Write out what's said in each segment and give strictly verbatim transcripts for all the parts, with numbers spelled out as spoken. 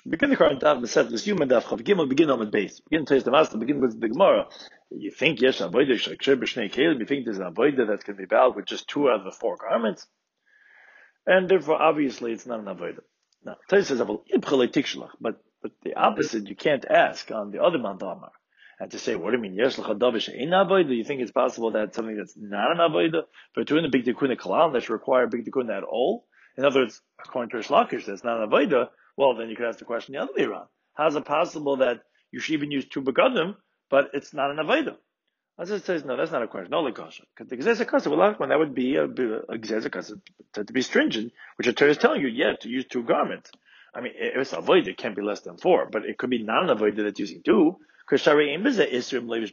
Begin the current daf beset this human daf chav gimel begin on the base. Begin to the master. Begin with the gemara. You think yes, avodah shakshir b'shnei kelim. You think there's an avodah that can be valid with just two out of the four garments, and therefore obviously it's not an avodah. Now, Tosfos says but but the opposite you can't ask on the other Mount Amar. And to say, what do you mean? Yes, l'chadavish ain't avodah. Do you think it's possible that something that's not an avodah, but doing the big tikkun kalal that should require big tikkun at all? In other words, according to Rish Lakish, that's not an avodah. Well, then you could ask the question the other way around. How is it possible that you should even use two begadim, but it's not an avodah? As says, no, that's not a question. No, lekasha. Because the gzeza kasa, well, that would be a, a gzeza kasa to, to be stringent, which the Torah is telling you, yeah, to use two garments. I mean, if it's avodah, it can't be less than four, but it could be not an avodah that's using two. Because there's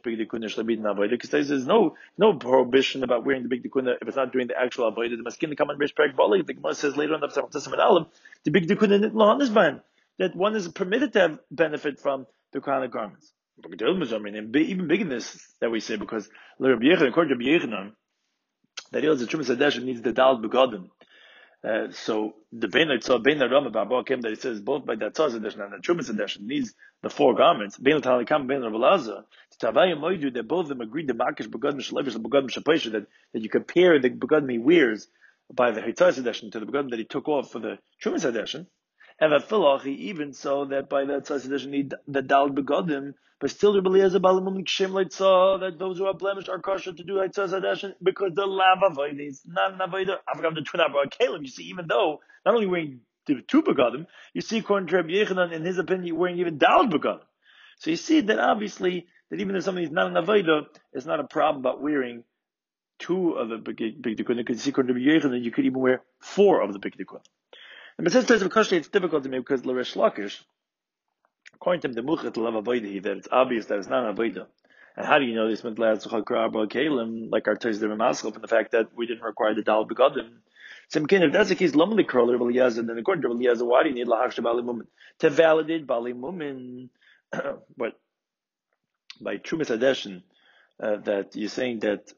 no no prohibition about wearing the big tikkunah if it's not doing the actual avodah. The maskin come on Rish Perek Bali. The Gemara says later on the Aleph, the big tikkunah lo hanisban, that one is permitted to have benefit from the kind of garments. I mean, even bigger than this that we say, because Rabbi Yechanan, according to Rabbi Yechanan, that the Trumas Hadesh needs the dal begadim. Uh, so the Bein Eitzah, Bein Rama Baba came that he says both by the Tzaz edition and the Trumas edition needs the four garments. Bein Talikam, Bein Rabalaza, Tavaya Moidu, that both of them agreed the Makish Begadim Shalevish, the Begadim Shapaisha, that that you compare the Begadim he wears by the Hitzaz edition to the Begadim that he took off for the Trumas edition. And that Philach, he even so that by the Tzaz edition need the Dal Begadim, but still the Beliezer Balamum Kshem Leitzah, that those who are blemished are kosher to do Hitzaz edition because the Lav Avodah is not an Avodah. I've got the twin Abba Caleb. You see, even though not only wearing the two begadim, you see according to Rabbi Yechanan, in his opinion, wearing even dal begadim. So you see that obviously that even if somebody's not an avodah, it's not a problem about wearing two of the big big tikkun. Because you see according to Rabbi Yechanan, you could even wear four of the big tikkun. And besides of Kashli, it's difficult to me because L'Resh Lakish, according to him, the muchat love avodah, that it's obvious that it's not an avodah. And how do you know this? Like our Tosfos the Ramaskal, from the fact that we didn't require the dal begadim. If that's the case, Lamali Kroler Eliezer, then according to Eliezer, why do you need Lahashta Bali Mumin? To validate Bali Mumin, but by Trumas Hadeshin, uh, that you're saying that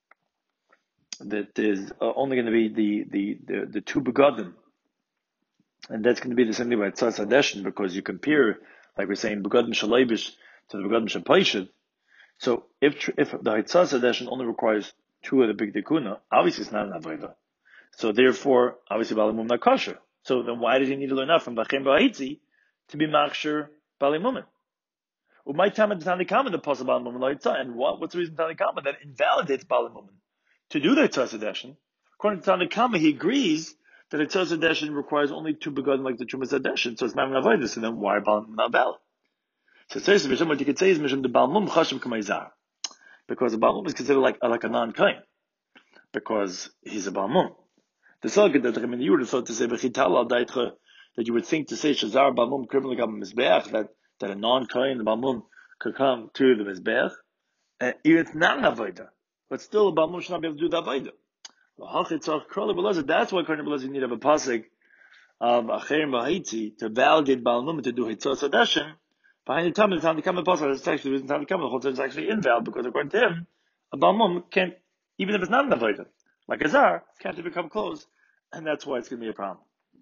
that there's uh, only going to be the, the, the, the two begadim, and that's going to be the same thing by Tzaz Hadeshin, because you compare, like we're saying, begadim Shalebish to the begadim Shapaishet. So if if the Tzaz Hadeshin only requires two of the big tikkunah, obviously it's not an avodah. So therefore, obviously, Balimum not kosher. So then why does he need to learn out from Bachem Ba'itzi to be Machsher Balimum? Umay Tamad Tanikama the possible Balimum La'itza, and what? What's the reason Tanikama that invalidates Balimum to do the Tzaz Hadeshin? According to Tanikama, he agrees that a Tzaz Hadeshin requires only two begadim like the Trumas Hadeshin, so it's not an avodah. So then why Balimum not valid? So it's what you could say is Mishum the Balimum Chashem Kamaizar, because the Balimum is considered like like a non-kain, because he's a Balimum. The Salgad that I mean, you would have thought to say that you would think to say Shazar Balmum criminal Mizbeach, that that a non-Kohen Balmum could come to the Mizbeach, and even it's not an Avodah, but still a Balmum should not be able to do the Avodah. That's why Kohen Belazar need to have a pasuk of Acherim B'Haitzi to validate Balmum to do Hitzos Hadeshin. Behind the time the time to come a pasuk, it's actually the reason time to come the whole thing is actually invalid, because according to him, a Balmum can't, even if it's not an Avodah, like a Zar, can't become close, and that's why it's going to be a problem.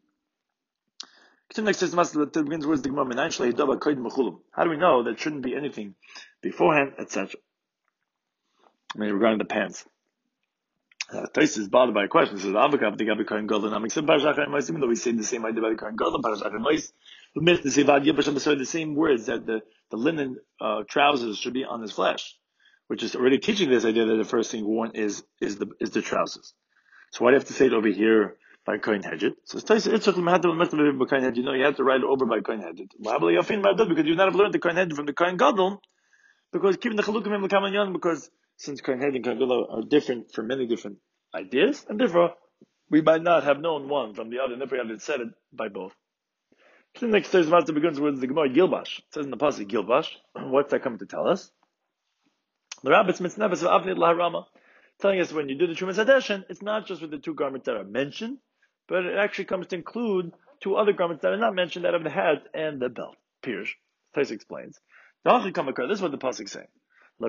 Next says the begins with the Gemara. How do we know that shouldn't be anything beforehand, et cetera? I mean, regarding the pants. Uh, Tosfos is bothered by a question. It says, "Avakav the Gabi Kohen Gadol." Now, even though we say the same idea about the Kohen Gadol, Parashat Mois, we miss the same the same words that the the linen uh, trousers should be on his flesh, which is already teaching this idea that the first thing worn is is the is the trousers. So why do you have to say it over here by Kohen Hedget? So it's it's you know you have to write it over by Kohen Hedget. Because you not have learned the Kohen Hedget from the Kohen Gadol, because keeping the Chalukim because since Kohen Hedget and Kohen Gadol are different for many different ideas, and therefore we might not have known one from the other, and therefore have said it by both. The next Thursday Master begins with the Gemara Gilbash. It says in the pasuk Gilbash. What's that coming to tell us? The Rabbit's Mitznevas of Avnei Laharama, telling us when you do the Trumas Hadeshin, it's not just with the two garments that are mentioned, but it actually comes to include two other garments that are not mentioned, that of the hat and the belt. Pirush. Tosfos explains. This is what the pasuk is saying.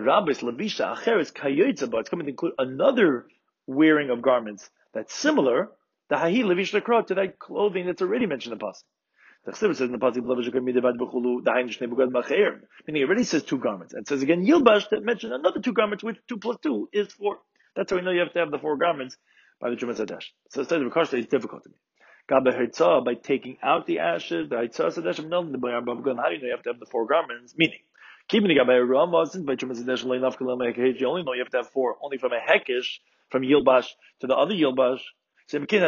It's coming to include another wearing of garments that's similar, the hahi levish lekra, to that clothing that's already mentioned in the pasuk. The Chassidus says in the pasuk, meaning it already says two garments. And it says again, Yilbash, that mentioned another two garments, which two plus two is four. That's how we know you have to have the four garments by the Trumas Hadesh. So it says Rikosh is difficult to me. By taking out the ashes, the Haitzah Sadesh, how do you know you have to have the four garments? Meaning, keeping the Gabay Rama, since by Trumas Hadesh, you only know you have to have four, only from a Hekish, from Yilbash to the other Yilbash. So what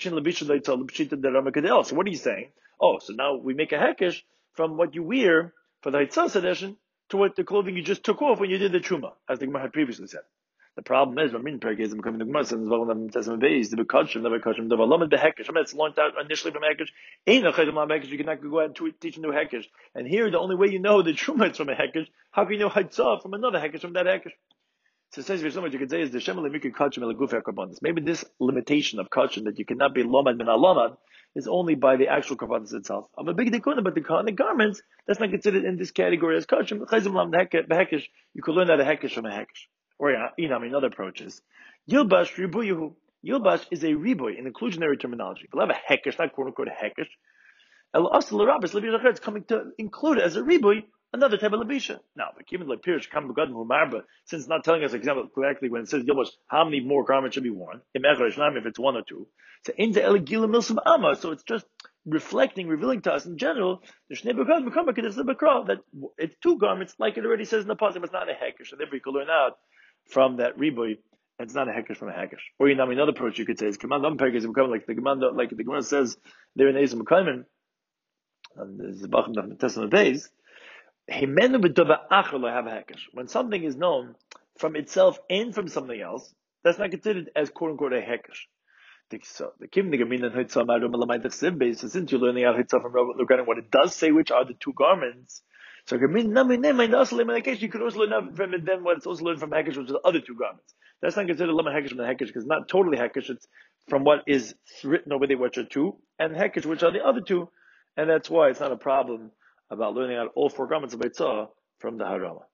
are you saying? Oh, so now we make a Hekish from what you wear for the Haitzah Sadesh to what the clothing you just took off when you did the Truma, as the Gemara had previously said. The problem is, when Perkez I'm coming to Gemara says, "Well, the Testament base, the Bekachim, the Bekachim, the Valamed, the Hekish." I mean, it's learned out initially from Hekish. Ain't a Chayim Hekish. You cannot go out and teach a new Hekish. And here, the only way you know the Truma is from a Hekish. How can you know Haitzah from another Hekish from that Hekish? So it says, so much you could say is the Shemel Lemikri Kachim Elaguf Hekarbonus. Maybe this limitation of Kachim that you cannot be Lomad Min Alamad is only by the actual Karbanis itself. I'm a big Dikuna, but the Kahanic garments, that's not considered in this category as Kachim. Chayzim Lam Hekish, you could learn that a Hekish from a Hekish. Or, you know, I mean, other approaches. Yilbash Ribuyuhu. Yilbash is a riboy, an inclusionary terminology. We'll have a Hekish, not quote unquote a Hekish. El Asl Rabis, Levi Rachet, is coming to include as a riboy another type of labisha. Now, the Kimin like Pirish Kam Begadim Humarba, since it's not telling us example correctly when it says Yilbash, how many more garments should be worn, if it's one or two. So into El Gila Milsum Amma, so it's just reflecting, revealing to us in general, the Shnei Begadim become a Kedis Bekra, that it's two garments, like it already says in the pasuk, it's not a Hekish, and therefore you can learn out from that riboy, and it's not a Hekish from a Hekish. Or you know, another approach you could say is Command on Perkez like the Command, like the Gemara says there in Ezra Mekayman, and the Bachim of the Testament days. When something is known from itself and from something else, that's not considered as quote unquote a Hekish. So the Kim Nigamin and Hitzah Madum Alamaitach base, since you're learning out Hitzah from regarding what it does say, which are the two garments. So you could also learn out from it then what it's also learned from Hekish, which are the other two garments. That's not considered Lama Hekish from the Hekish, because it's not totally Hekish, it's from what is written over there, which are two, and Hekish, which are the other two, and that's why it's not a problem about learning out all four garments of Beitzah from the Harama.